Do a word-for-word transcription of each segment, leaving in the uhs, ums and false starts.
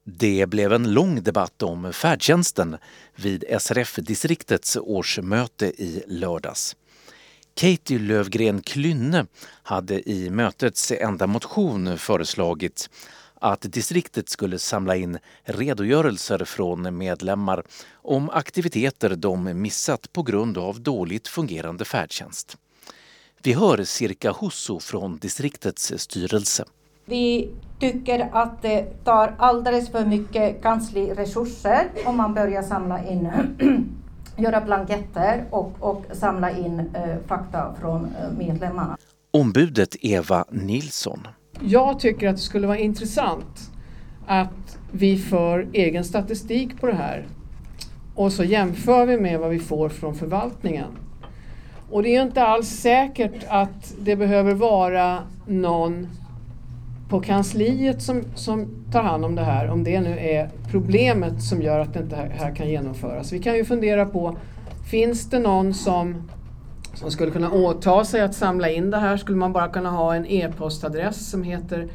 Det blev en lång debatt om färdtjänsten vid S R F-distriktets årsmöte i lördags. Katie Lövgren Klynne hade i mötets enda motion föreslagit att distriktet skulle samla in redogörelser från medlemmar om aktiviteter de missat på grund av dåligt fungerande färdtjänst. Vi hör Sirka Husso från distriktets styrelse. Vi tycker att det tar alldeles för mycket kansliresurser om man börjar samla in, göra blanketter och, och samla in eh, fakta från eh, medlemmarna. Ombudet Eva Nilsson. Jag tycker att det skulle vara intressant att vi för egen statistik på det här och så jämför vi med vad vi får från förvaltningen. Och det är inte alls säkert att det behöver vara någon på kansliet som, som tar hand om det här, om det nu är problemet som gör att det inte här kan genomföras. Vi kan ju fundera på, finns det någon som, som skulle kunna åta sig att samla in det här? Skulle man bara kunna ha en e-postadress som heter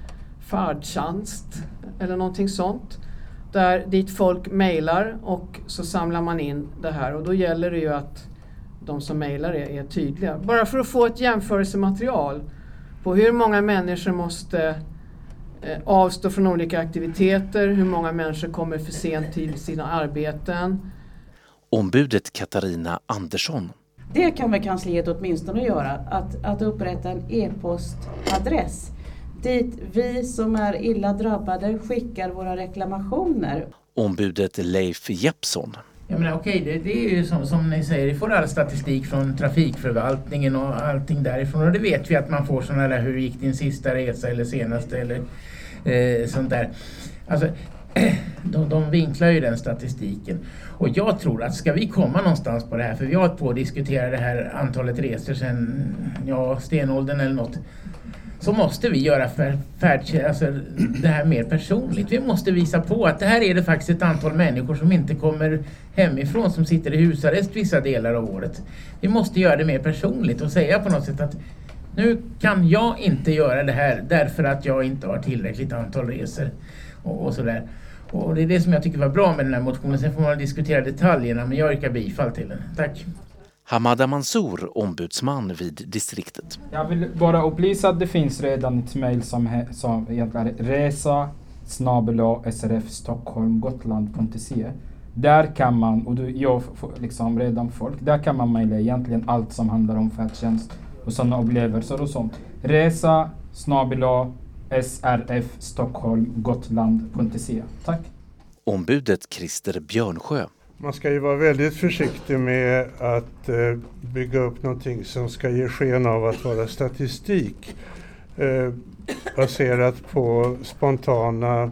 färdtjänst eller någonting sånt, där dit folk mejlar och så samlar man in det här, och då gäller det ju att de som mejlar är, är tydliga. Bara för att få ett jämförelsematerial på hur många människor måste eh, avstå från olika aktiviteter, hur många människor kommer för sent till sina arbeten. Ombudet Katarina Andersson. Det kan väl kansliet åtminstone göra, att, att upprätta en e-postadress dit vi som är illa drabbade skickar våra reklamationer. Ombudet Leif Jeppsson. Jag menar, okej, det, det är ju som, som ni säger, vi får all statistik från trafikförvaltningen och allting därifrån. Och det vet vi att man får sådana där, hur gick din sista resa eller senaste eller eh, sånt där. Alltså, de, de vinklar ju den statistiken. Och jag tror att ska vi komma någonstans på det här, för vi har hållit på att diskutera det här antalet resor sedan ja, stenåldern eller något, så måste vi göra färd, alltså det här mer personligt. Vi måste visa på att det här är det faktiskt ett antal människor som inte kommer hemifrån, som sitter i husarrest vissa delar av året. Vi måste göra det mer personligt och säga på något sätt att nu kan jag inte göra det här därför att jag inte har tillräckligt antal resor och, och sådär. Och det är det som jag tycker var bra med den här motionen. Sen får man diskutera detaljerna, men jag yrkar bifall till den. Tack. Hamada Mansour, ombudsman vid distriktet. Jag vill bara upplysa att det finns redan ett mejl som, he- som heter resa snabel-a s r f stockholm gotland punkt se. Där kan man, och du, jag liksom redan folk, där kan man mejla egentligen allt som handlar om färdtjänst och sådana upplevelser och sånt. Resa snabel-a s r f stockholm gotland punkt se. Tack. Ombudet Christer Björnsjö. Man ska ju vara väldigt försiktig med att eh, bygga upp någonting som ska ge sken av att vara statistik eh, baserat på spontana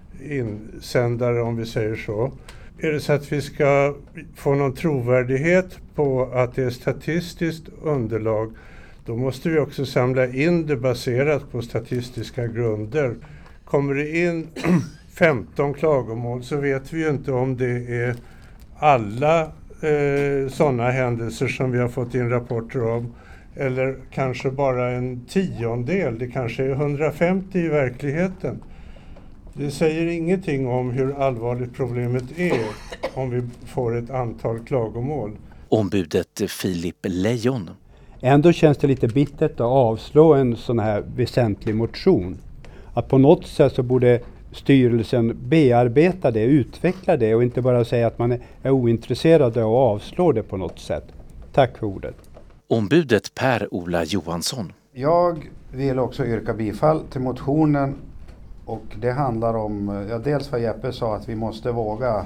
insändare, om vi säger så. Är det så att vi ska få någon trovärdighet på att det är statistiskt underlag, då måste vi också samla in det baserat på statistiska grunder. Kommer det in femton klagomål så vet vi ju inte om det är alla eh, sådana händelser som vi har fått in rapporter om, eller kanske bara en tiondel, det kanske är hundrafemtio i verkligheten. Det säger ingenting om hur allvarligt problemet är om vi får ett antal klagomål. Ombudet Filip Lejon. Ändå känns det lite bittert att avslå en sån här väsentlig motion. Att på något sätt så borde styrelsen bearbeta det, utveckla det och inte bara säga att man är ointresserad och avslår det på något sätt. Tack för ordet. Ombudet Per-Ola Johansson. Jag vill också yrka bifall till motionen, och det handlar om, ja, dels vad Jeppe sa, att vi måste våga,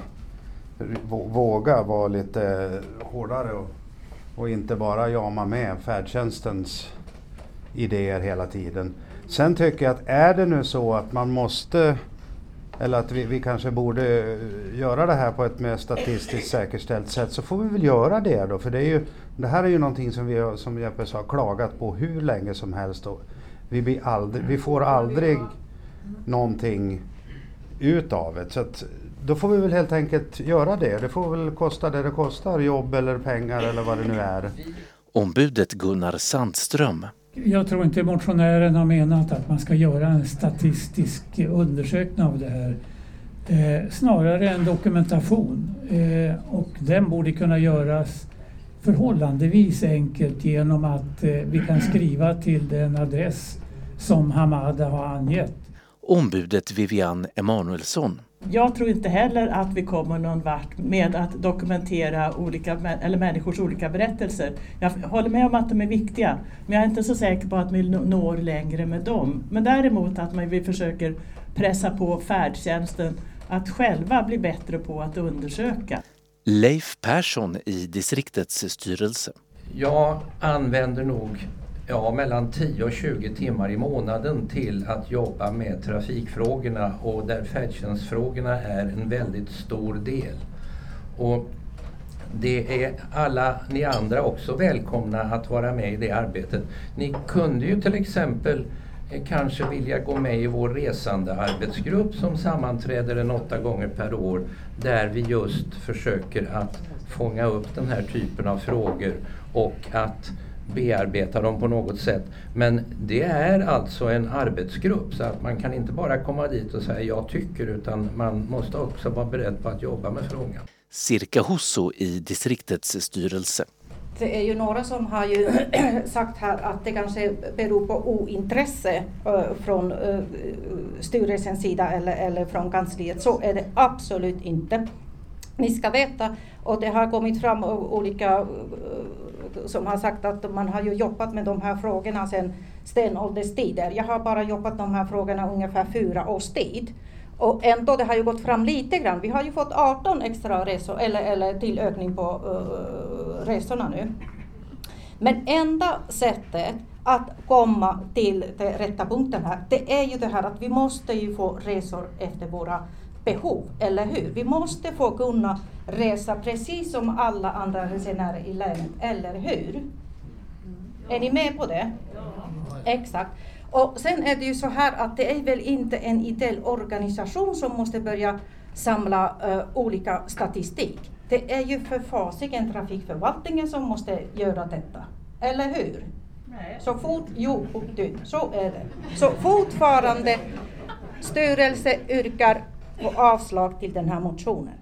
våga vara lite hårdare och, och inte bara jama med färdtjänstens idéer hela tiden. Sen tycker jag att är det nu så att man måste, eller att vi, vi kanske borde göra det här på ett mer statistiskt säkerställt sätt, så får vi väl göra det då. För det, är ju, det här är ju någonting som vi, som Jeppe sa, klagat på hur länge som helst. Och vi, blir aldrig, vi får aldrig någonting utav det. Så att, då får vi väl helt enkelt göra det. Det får väl kosta det det kostar, jobb eller pengar eller vad det nu är. Ombudet Gunnar Sandström. Jag tror inte motionären har menat att man ska göra en statistisk undersökning av det här. Eh, snarare en dokumentation eh, och den borde kunna göras förhållandevis enkelt genom att eh, vi kan skriva till den adress som Hamada har angett. Ombudet Vivian Emanuelsson. Jag tror inte heller att vi kommer någon vart med att dokumentera olika, eller människors olika berättelser. Jag håller med om att de är viktiga, men jag är inte så säker på att vi når längre med dem. Men däremot att vi försöker pressa på färdtjänsten att själva bli bättre på att undersöka. Leif Persson i distriktets styrelse. Jag använder nog ja, mellan tio och tjugo timmar i månaden till att jobba med trafikfrågorna, och där färdtjänstfrågorna är en väldigt stor del. Och det är alla ni andra också välkomna att vara med i det arbetet. Ni kunde ju till exempel kanske vilja gå med i vår resande arbetsgrupp som sammanträder en åtta gånger per år, där vi just försöker att fånga upp den här typen av frågor och att bearbeta dem på något sätt. Men det är alltså en arbetsgrupp, så att man kan inte bara komma dit och säga jag tycker, utan man måste också vara beredd på att jobba med frågan. Sirka Husso i distriktets styrelse. Det är ju några som har ju sagt här att det kanske beror på ointresse från styrelsens sida eller, eller från kansliet. Så är det absolut inte. Ni ska veta, och det har kommit fram olika som har sagt att man har ju jobbat med de här frågorna sedan stenålderstider. Jag har bara jobbat de här frågorna ungefär fyra års tid. Och ändå det har ju gått fram lite grann. Vi har ju fått arton extra resor eller, eller tillökning på uh, resorna nu. Men enda sättet att komma till den rätta punkten här, det är ju det här att vi måste ju få resor efter våra behov, eller hur? Vi måste få kunna resa precis som alla andra resenärer i länet, eller hur? Är ni med på det? Exakt. Och sen är det ju så här att det är väl inte en ideell organisation som måste börja samla uh, olika statistik. Det är ju för fasiken trafikförvaltningen som måste göra detta. Eller hur? Nej. Så fort, jo, du, så är det. Så fortfarande styrelse yrkar på avslag till den här motionen.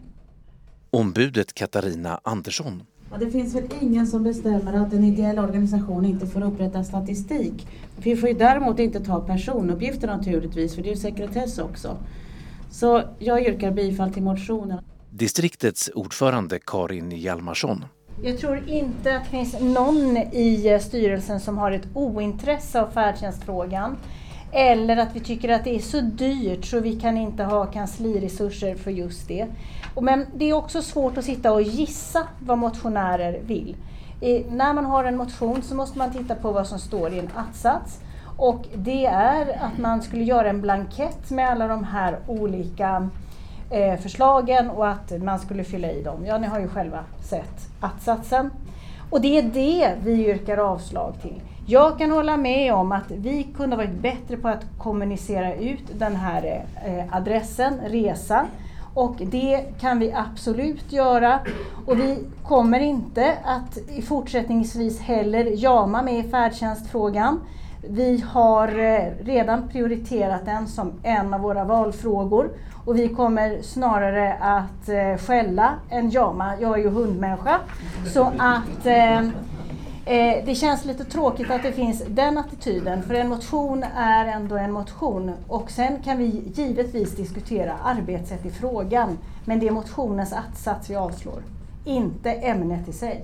Ombudet Katarina Andersson. Ja, det finns väl ingen som bestämmer att en ideell organisation inte får upprätta statistik. Vi får ju däremot inte ta personuppgifter naturligtvis, för det är ju sekretess också. Så jag yrkar bifall till motionen. Distriktets ordförande Karin Hjalmarsson. Jag tror inte att det finns någon i styrelsen som har ett ointresse av färdtjänstfrågan. Eller att vi tycker att det är så dyrt så vi kan inte ha kansliresurser för just det. Men det är också svårt att sitta och gissa vad motionärer vill. I, när man har en motion så måste man titta på vad som står i en att-sats. Och det är att man skulle göra en blankett med alla de här olika eh, förslagen och att man skulle fylla i dem. Ja, ni har ju själva sett att-satsen. Och det är det vi yrkar avslag till. Jag kan hålla med om att vi kunde varit bättre på att kommunicera ut den här eh, adressen, resa. Och det kan vi absolut göra. Och vi kommer inte att i fortsättningsvis heller jama med färdtjänstfrågan. Vi har eh, redan prioriterat den som en av våra valfrågor. Och vi kommer snarare att eh, skälla än jama. Jag är ju hundmänniska. Så att... Eh, Eh, det känns lite tråkigt att det finns den attityden, för en motion är ändå en motion, och sen kan vi givetvis diskutera arbetssätt i frågan, men det är motionens att-sats vi avslår, inte ämnet i sig.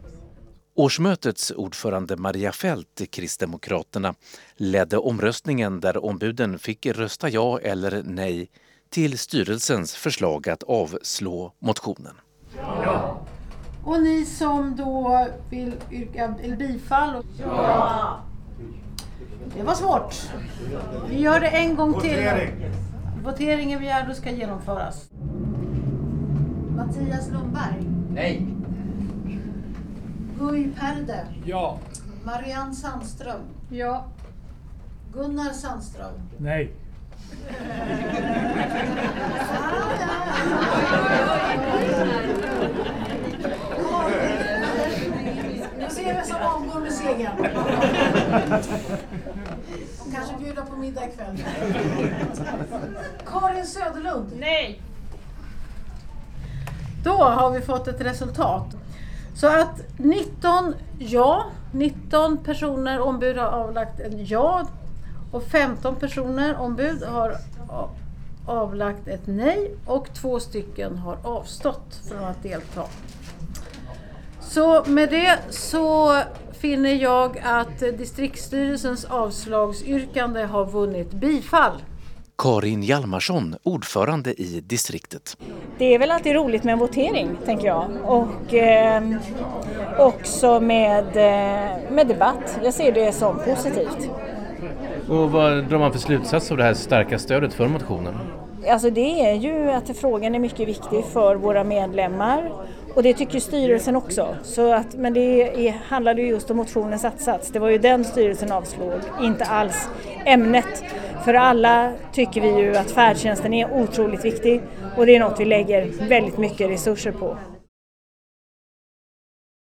Årsmötets ordförande Maria Fält, Kristdemokraterna, ledde omröstningen där ombuden fick rösta ja eller nej till styrelsens förslag att avslå motionen. Ja. Och ni som då vill yrka bifall? Ja! Det var svårt. Vi gör det en gång till. Votering. Voteringen vi gör då ska genomföras. Mattias Lundberg? Nej. Guy Perde? Ja. Marianne Sandström? Ja. Gunnar Sandström? Nej. Jag ser det som avgår med segern. Och kanske bjuda på middag ikväll. Karin Karin Söderlund? Nej. Då har vi fått ett resultat. Så att nitton ja, nitton personer ombud har avlagt en ja och femton personer ombud har avlagt ett nej och två stycken har avstått från att delta. Så med det så finner jag att distriktsstyrelsens avslagsyrkande har vunnit bifall. Karin Hjalmarsson, ordförande i distriktet. Det är väl alltid roligt med en votering, tänker jag. Och eh, också med, eh, med debatt. Jag ser det som positivt. Och vad drar man för slutsats av det här starka stödet för motionen? Alltså det är ju att frågan är mycket viktig för våra medlemmar. Och det tycker styrelsen också. Så att, men det är, handlade ju just om motionens att-sats. Det var ju den styrelsen avslog, inte alls ämnet. För alla tycker vi ju att färdtjänsten är otroligt viktig och det är något vi lägger väldigt mycket resurser på.